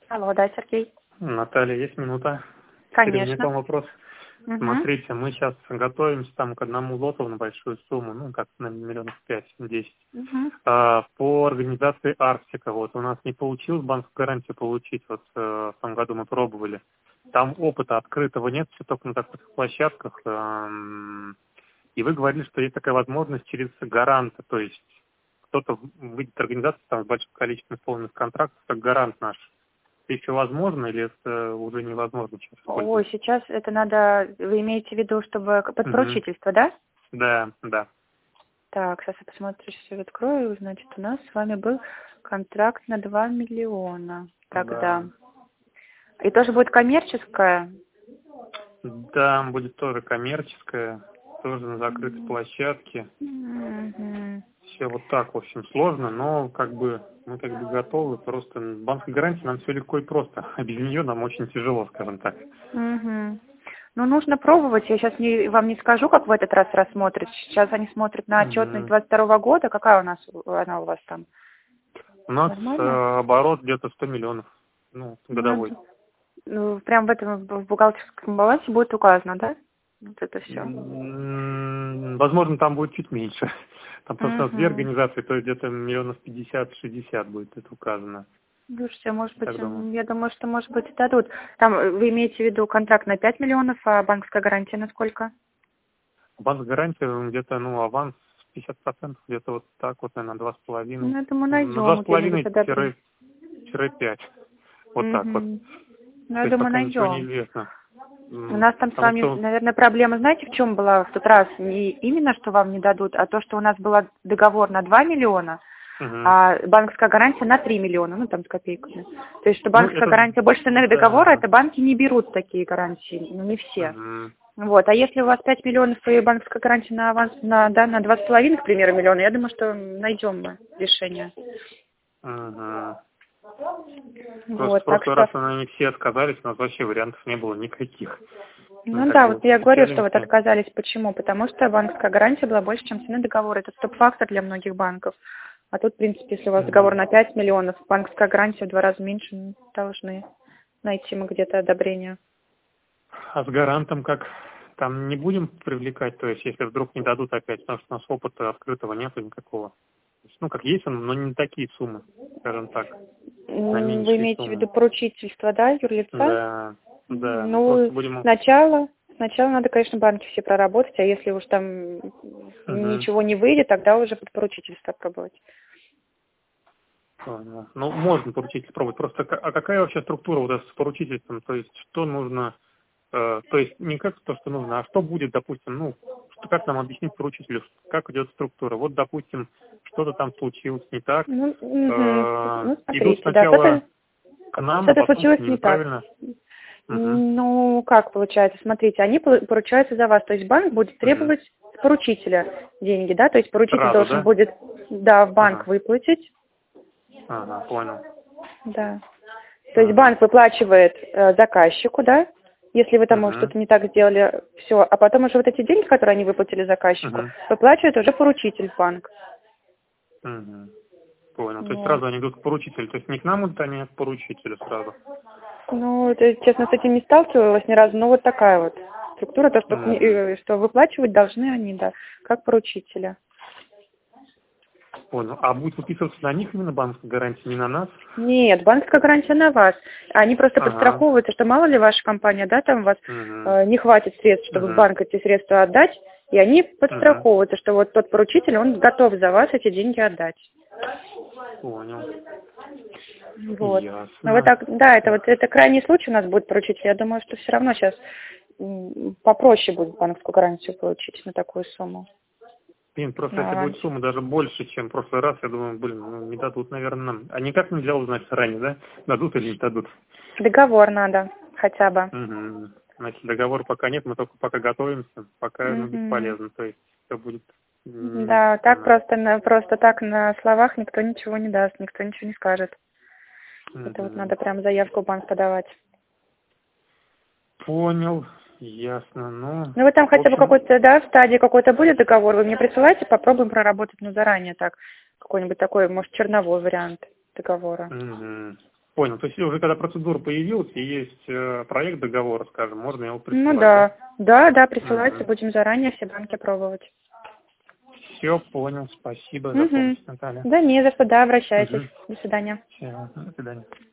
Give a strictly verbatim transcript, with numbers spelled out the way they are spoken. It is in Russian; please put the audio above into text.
Алло, да, Сергей? Наталья, есть минута? Перед мне Конечно. там вопрос. Угу. Смотрите, мы сейчас готовимся там к одному лоту на большую сумму, ну, как на миллионов пять-десять. Угу. А, по организации Арктика, вот у нас не получилось банковскую гарантию получить, вот э, в том году мы пробовали. Там опыта открытого нет, все только на закрытых площадках. эм, И вы говорили, что есть такая возможность через гаранта, то есть кто-то выйдет организация там с большим количеством исполненных контрактов, как гарант наш. Это еще возможно или это уже невозможно сейчас Ой, использовать? сейчас это надо, вы имеете в виду, чтобы под Угу. поручительство, да? Да, да. Так, сейчас я посмотрю, все открою. Значит, у нас с вами был контракт на два миллиона тогда. Да. И тоже будет коммерческая? Да, будет тоже коммерческая, тоже на закрытой площадке. Угу. Все вот так, в общем, сложно, но как бы мы как бы готовы. Просто банковская гарантия нам все легко и просто. А без нее нам очень тяжело, скажем так. Угу. Ну, нужно пробовать. Я сейчас не, вам не скажу, как в этот раз рассмотрят. Сейчас они смотрят на отчетность Мгм. двадцать второго года. Какая у нас она у вас там? У нас э, Нормально? оборот где-то сто миллионов, ну, Ну, годовой. ну, прям в этом в бухгалтерском балансе будет указано, да? Вот это все. М, Возможно, там будет чуть меньше. Там просто у нас две Угу. организации, то есть где-то миллионов пятьдесят-шестьдесят будет это указано. Слушайте, может Я быть, так думаю. м, я думаю, что, может быть, и дадут. Там э, вы имеете в виду контракт на пять миллионов, а банковская гарантия на сколько? Банк гарантия где-то, ну, аванс пятьдесят процентов, где-то вот так вот, наверное, два с половиной. Ну, я думаю, На два найдем с где-нибудь половиной тогда. тире пять. Вот так вот. Угу. Ну, То я есть думаю, пока ничего не найдем. известно. У М, нас там с Потому вами, что... наверное, проблема, знаете, в чем была в тот раз? Не именно, что вам не дадут, а то, что у нас был договор на два миллиона, Мгм. а банковская гарантия на три миллиона, ну, там, с копейками. То есть, что Ну, банковская это... гарантия больше ценных договора, Да. это банки не берут такие гарантии, ну, не все. Мгм. Вот, а если у вас пять миллионов и банковская гарантия на аванс, на, да, на два с половиной, к примеру, миллиона, я думаю, что найдем мы решение. Мгм. Просто в Вот, так прошлый раз что... они все отказались, у нас вообще вариантов не было никаких. Мы Ну как да, бы вот вот я говорю, что вот целимся. отказались. Почему? Потому что банковская гарантия была больше, чем цены договора. Это стоп-фактор для многих банков. А тут, в принципе, если у вас договор Мгм. на пять миллионов, банковская гарантия в два раза меньше, ну, должны найти мы где-то одобрение. А с гарантом как? Там не будем привлекать, то есть если вдруг не дадут опять, потому что у нас опыта открытого нету никакого. То есть, ну, как есть он, но не такие суммы, скажем так, на М, Вы меньшие имеете в суммы. виду поручительство, да, юрлица? Да, да, М, мы просто Ну, будем... сначала, сначала надо, конечно, банки все проработать, а если уж там Мгм. ничего не выйдет, тогда уже под поручительство пробовать. Понял. Ну, можно поручитель пробовать. Просто ка- а какая вообще структура вот эта с поручительством? То есть что нужно, э, то есть не как то, что нужно, а что будет, допустим, ну, что, как нам объяснить поручителю, как идет структура? Вот, допустим, что-то там случилось не так, Ну, мгм. э, Ну, идут смотрите, да, сначала что-то к нам, а что-то потом к случилось ним, не так. правильно? Угу. Ну, как получается? Смотрите, они по- поручаются за вас. То есть банк будет Угу. требовать с поручителя деньги, да? То есть поручитель Сразу, должен да? будет, да, в банк Ага. выплатить, Ага, понял. да. То есть Ага. банк выплачивает э, заказчику, да? Если вы там может, Угу. что-то не так сделали, все. А потом уже вот эти деньги, которые они выплатили заказчику, Угу. выплачивает уже поручитель в банк. Угу. Понял. То есть Вот. сразу они идут к поручителю. То есть не к нам идут, они а к поручителю сразу. Ну, это, честно, с этим не сталкивалась ни разу, но вот такая вот структура, то, что, к ней- Угу. э, что выплачивать должны они, да, как поручителя. Понял. А будет выписываться на них именно банковская гарантия, не на нас? Нет, банковская гарантия на вас. Они просто Ага. подстраховываются, что мало ли ваша компания, да, там у вас Угу. э, не хватит средств, чтобы в Угу. банк эти средства отдать, и они Угу. подстраховываются, что вот тот поручитель, он готов за вас эти деньги отдать. Понял. Вот. Ну вот Ясно. так, да, это вот Так. это крайний случай у нас будет поручитель. Я думаю, что все равно сейчас попроще будет банковскую гарантию получить на такую сумму. Блин, просто На если будет авансе. сумма даже больше, чем в прошлый раз, я думаю, блин, ну не дадут, наверное, нам. А никак нельзя узнать заранее, да? Дадут или не дадут? Договор надо хотя бы. Угу. Значит, договора пока нет, мы только пока готовимся, пока ну, Мгм. бесполезно. То есть все будет... м, Да, так ага. просто, на- просто так на словах никто ничего не даст, никто ничего не скажет. Это вот Мгм. надо прям заявку в банк подавать. Понял, ясно. Ну, Ну, вы там в хотя бы общем, какой-то, да, в стадии какой-то будет договор, вы мне присылайте, попробуем проработать, ну, заранее так. Какой-нибудь такой, может, черновой вариант договора. мгм. Понял. То есть уже когда процедура появилась и есть э, проект договора, скажем, можно его присылать? Ну да. Да, да, присылайте, Угу. будем заранее все банки пробовать. Все, понял. Спасибо за Угу. помощь, Наталья. Да не за что, да, обращайтесь. Угу. До свидания. Все, до свидания.